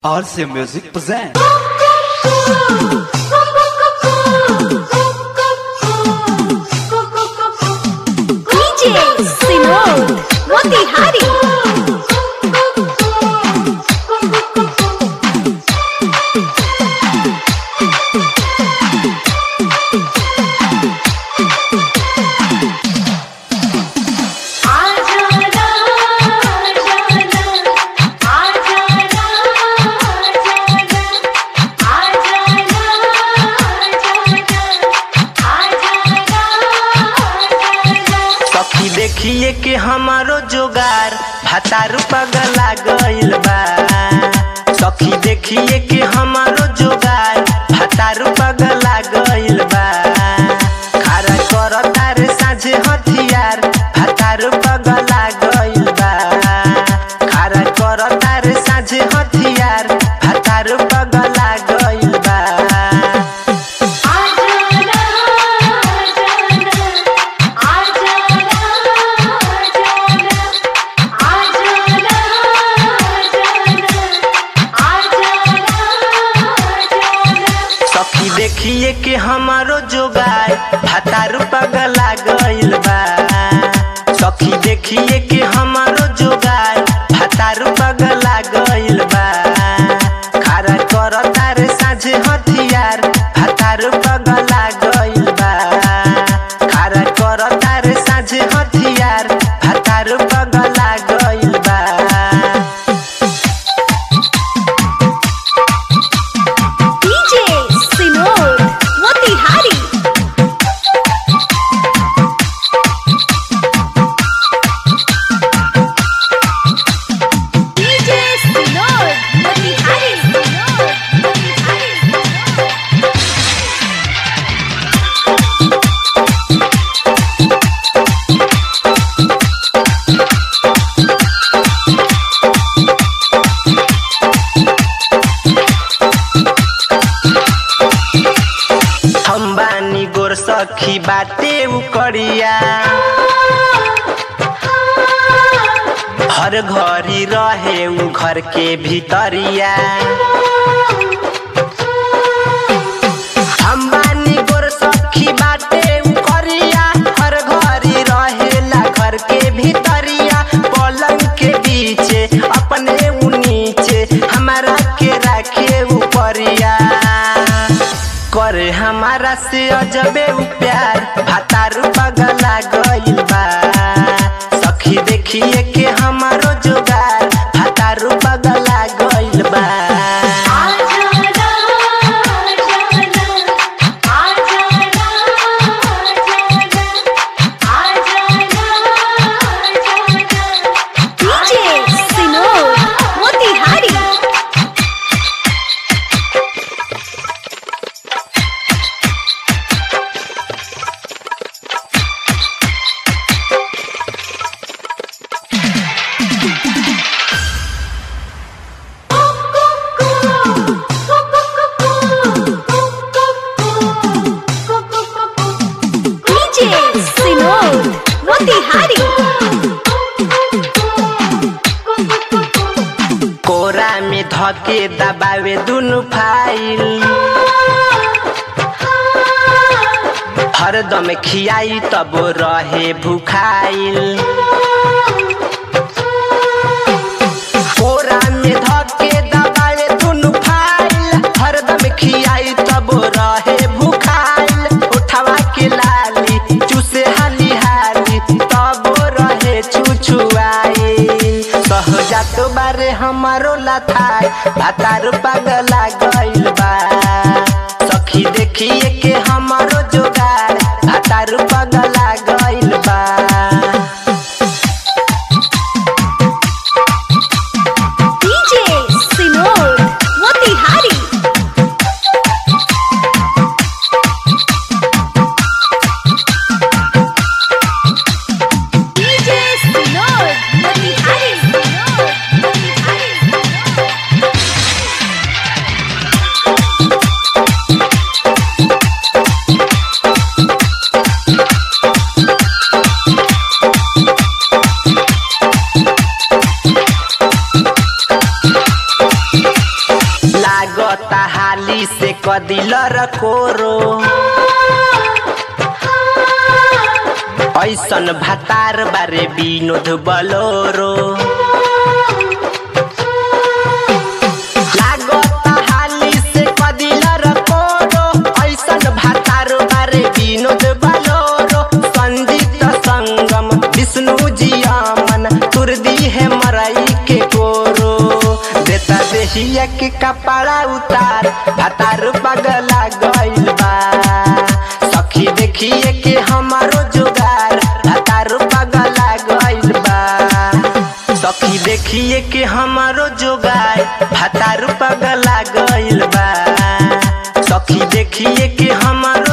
RC Music presents. DJ Sinod Motihari. देखिए कि हमारो जोगार भातारू पगला गइल बा। सखी देखिए कि हमारो जोगार भातारू पगला गइल बा। खारा करता रे साझे हथियार भातारू पगला गइल बा। खारा करता रे साझे हथियार भातारू पगला गइल बा। देखिए कि हमारो जोगार भातारू पगला गइल बा। सखी देखिए कि हमारो जोगार भातारू पगला गइल बा। खारा करता रे साझे हथियार भातारू पगला गइल बा। खारा करता रे साझे हथियार भातारू पगला गइल बा। सखी बाटे उकरिया हर घरी रहे उ घर के भीतरिया। हम बानी गोर सखी बाटे उकरिया हर घरी रहेला घर के भीतरिया। पलंग के बीचे अपने उ नीचे हमारा के रखे ऊपरिया। करे हमारा से अजबे उ प्यार भातारू पगला गइल बा। सखी देखिए कि हमारो जोगार भातारू पगला गइल बा। कोरा में धके दबावे दुनु फाइल हरदम खियाई तब रहे भुखाइल। कोरा में धके दबावे दुनु फाइल हरदम खियाई तब रहे भुखाइल। उठवा के लाली चूसे हाली हाली तब रहे छुछुआई। सहजात बारे हमारो लाथाई भातारू पगला गइल बा। सखी देखिए कि हमारो जोगार भातारू पगला गइल बा। DJ Sinod Motihari. लागता हाली से कदिल रकोरो ऐसन भतार बारे विनोद बलोरो लागता हाली से कदिल रकोरो ऐसन भतार बारे विनोद बलोरो संजीत संगम विष्णु जी अमन तुरदी है मरई के गोरो देता देहिया के कपड़ा उतार भतार पगला गइल बा सखी देखिए के हमारो जुगार भतार पगला गइल बा सखी देखिए के हमारो जुगार भतार पगला गइल बा सखी देखिए के हमारो